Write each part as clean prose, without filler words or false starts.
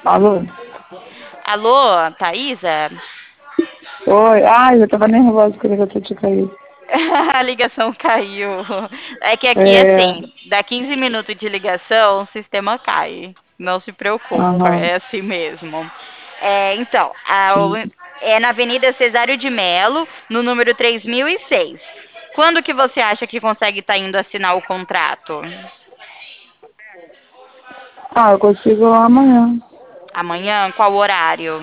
Alô? Alô, Thaisa? Oi. Ai, eu tava nervosa que a ligação tinha caído. A ligação caiu. É que aqui, É, assim, dá 15 minutos de ligação, o sistema cai. Não se preocupa, aham, é assim mesmo. Então, sim. é na Avenida Cesário de Melo, no número 3006. Quando que você acha que consegue estar indo assinar o contrato? Ah, eu consigo amanhã. Amanhã? Qual horário?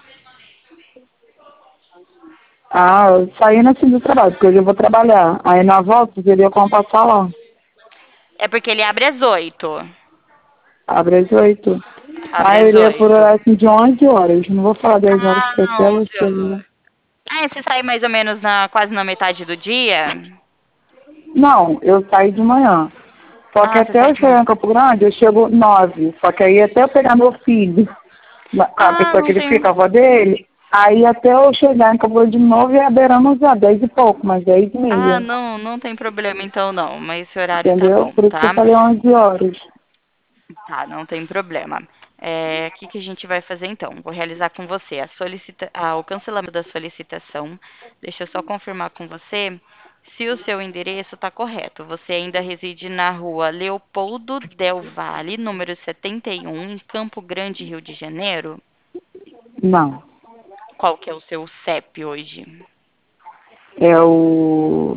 Ah, eu saindo assim do trabalho, porque hoje eu vou trabalhar. Aí na volta, seria como passar lá. É porque ele abre às 8. Abre às 8. Abre Ah, eu às iria por 8. horário assim, de 11 horas. Não vou falar 10 horas, porque até 11 você. horas. Você sai mais ou menos quase na metade do dia? Não, eu saio de manhã. Só que Você até sai eu de manhã. chegar em Campo Grande, eu chego 9. Só que aí até eu pegar meu filho, com a pessoa que Não ele tem. fica, a avó dele, aí até eu chegar em Campo Grande de novo, é beirando já 10 e pouco, mas 10 e meia. Não tem problema então não, mas esse horário tá Entendeu? bom, Por isso que eu tá? falei 11 horas. Tá, não tem problema. O que que a gente vai fazer então? Vou realizar com você o cancelamento da solicitação. Deixa eu só confirmar com você se o seu endereço está correto. Você ainda reside na rua Leopoldo Del Valle, número 71, em Campo Grande, Rio de Janeiro? Não. Qual que é o seu CEP hoje? É o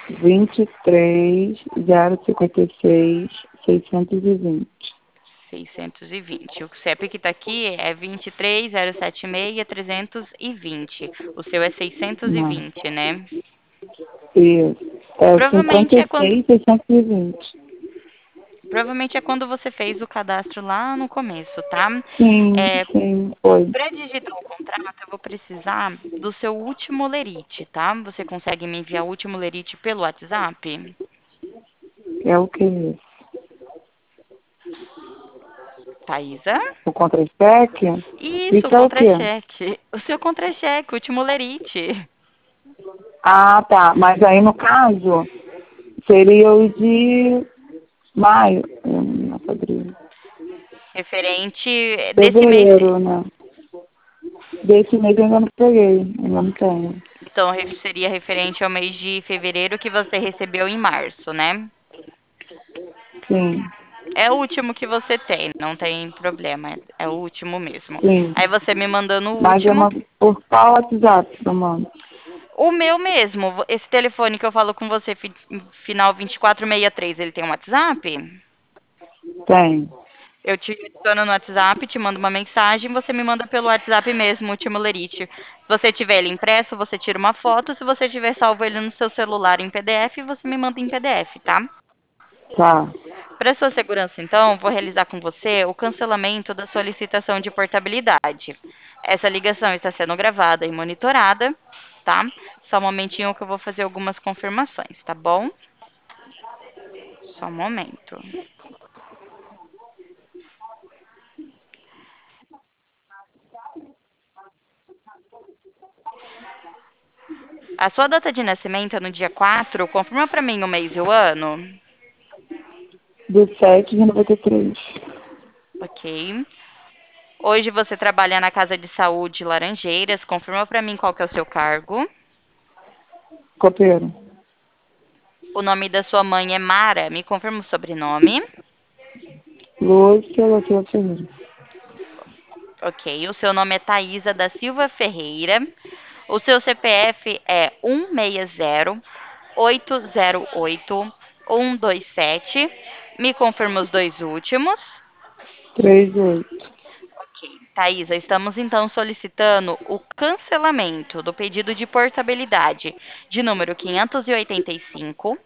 23 056 620. 620. O CEP que está aqui é 23076320. O seu é Não. 620, né? Isso. É o Provavelmente é quando, 56 620. provavelmente é quando você fez o cadastro lá no começo, tá? Sim, É, sim, foi. para digitar o contrato, eu vou precisar do seu último lerite, tá? Você consegue me enviar o último lerite pelo WhatsApp? É o que? Thaisa? O contra-cheque? Isso, o Isso é o quê? contra-cheque. O seu contra-cheque, o último lerite. Ah, tá. Mas aí, no caso, seria o de maio. Abril. Referente desse mês. Fevereiro, né? Desse mês eu ainda não peguei. Ainda não tenho. Então, seria referente ao mês de fevereiro que você recebeu em março, né? Sim, É o último que você tem, não tem problema, é o último mesmo. sim. Aí você me mandando o Mas é último. uma, por qual WhatsApp, mano? O meu mesmo, esse telefone que eu falo com você, final 2463, ele tem um WhatsApp? Tem. Eu te adiciono no WhatsApp, te mando uma mensagem, você me manda pelo WhatsApp mesmo, o último lerite. Se você tiver ele impresso, você tira uma foto. Se você tiver salvo ele no seu celular em PDF, você me manda em PDF, tá? Tá. Para sua segurança, então, vou realizar com você o cancelamento da solicitação de portabilidade. Essa ligação está sendo gravada e monitorada, tá? Só um momentinho que eu vou fazer algumas confirmações, tá bom? Só um momento. A sua data de nascimento é no dia 4. Confirma para mim o mês e o ano. Do 7 de 93. Ok. Hoje você trabalha na Casa de Saúde Laranjeiras. Confirma para mim qual que é o seu cargo. Copeiro. O nome da sua mãe é Mara. Me confirma o sobrenome. Lúcia da Silva Ferreira. Ok. O seu nome é Thaisa da Silva Ferreira. O seu CPF é 160808127. Me confirma os dois últimos. 38. Thaisa, estamos então solicitando o cancelamento do pedido de portabilidade de número 585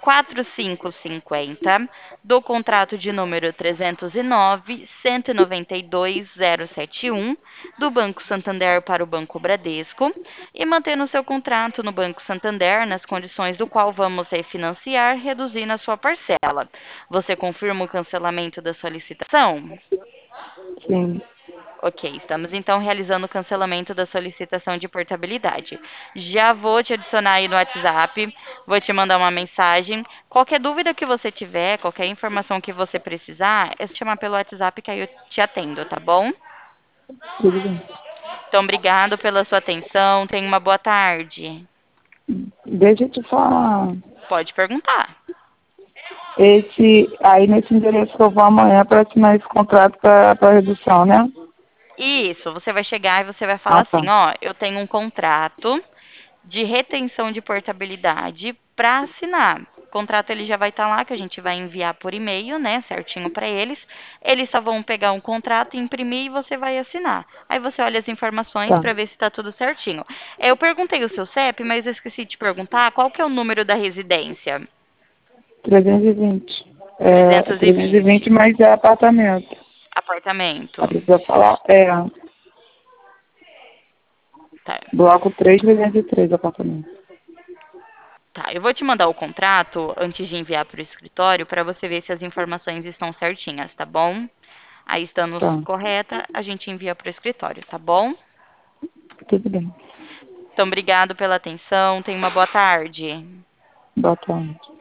4550 do contrato de número 309 192 071 do Banco Santander para o Banco Bradesco e mantendo seu contrato no Banco Santander nas condições do qual vamos refinanciar, reduzindo a sua parcela. Você confirma o cancelamento da solicitação? Sim. Ok, estamos então realizando o cancelamento da solicitação de portabilidade. Já vou te adicionar aí no WhatsApp, vou te mandar uma mensagem. Qualquer dúvida que você tiver, qualquer informação que você precisar, é chamar pelo WhatsApp que aí eu te atendo, tá bom? Tudo bem. Então, obrigado pela sua atenção. Tenha uma boa tarde. Deixa eu te falar. Pode perguntar. Aí nesse endereço que eu vou amanhã para assinar esse contrato para redução, né? Isso, você vai chegar e você vai falar Ah, tá. assim, ó, eu tenho um contrato de retenção de portabilidade para assinar. O contrato ele já vai estar lá, que a gente vai enviar por e-mail, né, certinho para eles. Eles só vão pegar um contrato, imprimir e você vai assinar. Aí você olha as informações Tá. para ver se está tudo certinho. Eu perguntei o seu CEP, mas eu esqueci de perguntar qual que é o número da residência. 320. É, 320, 320. mas é apartamento. Apartamento. Aí precisa falar, Tá. bloco 3, 303, apartamento. Tá, eu vou te mandar o contrato antes de enviar para o escritório para você ver se as informações estão certinhas, tá bom? Aí, estando Tá. correta, a gente envia para o escritório, tá bom? Tudo bem. Então, obrigado pela atenção. Tenha uma boa tarde. Boa tarde.